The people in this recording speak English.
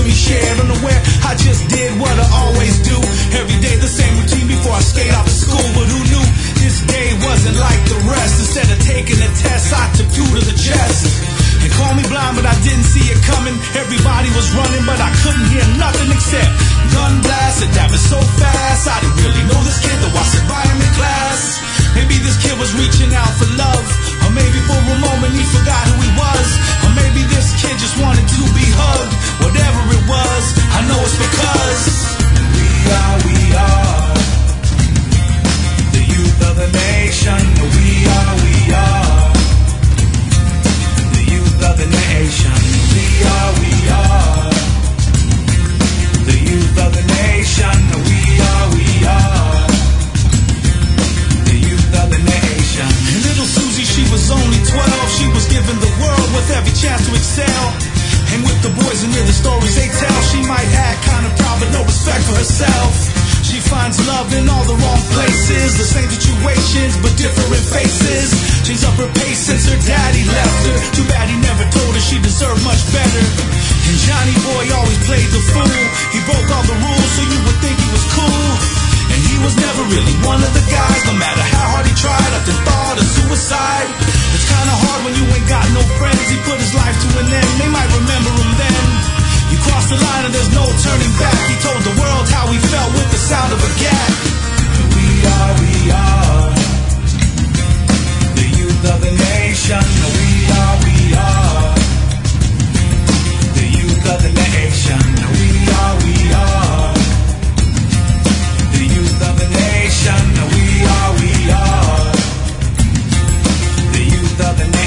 me shared. Unaware, I just did what I always do. Every day the same routine before I skate out of school. But who knew this day wasn't like the rest? Instead of taking a test, I took 2 to the chest. And call me blind, but I didn't see it coming. Everybody was running, but I couldn't hear nothing except gun blast. It happened so fast. I didn't really know this kid, though I said by him in class. Maybe this kid was reaching out for love, or maybe for a moment he forgot who he was, or maybe this kid just wanted to be hugged. Whatever it was, I know it's because we are the youth of the nation. We are the youth of the nation. We are the youth of the nation. We are the youth of the nation. And little Susie, she was only 12. She was given the world with every chance to excel. And with the boys and hear the stories they tell, she might act kind of proud but no respect for herself. She finds love in all the wrong places, the same situations but different faces. She's up her pace since her daddy left her. Too bad he never told her she deserved much better. And Johnny Boy always played the fool. He broke all the rules so you would think he was cool. And he was never really one of the guys. No matter how hard he tried, often thought of suicide. It's kinda hard when you ain't got no friends. He put his life to an end, they might remember him then. You crossed the line and there's no turning back. He told the world how he felt with the sound of a gat. We are the youth of the nation. We are the youth of the nation. We are the youth of the nation. We are the youth of the nation.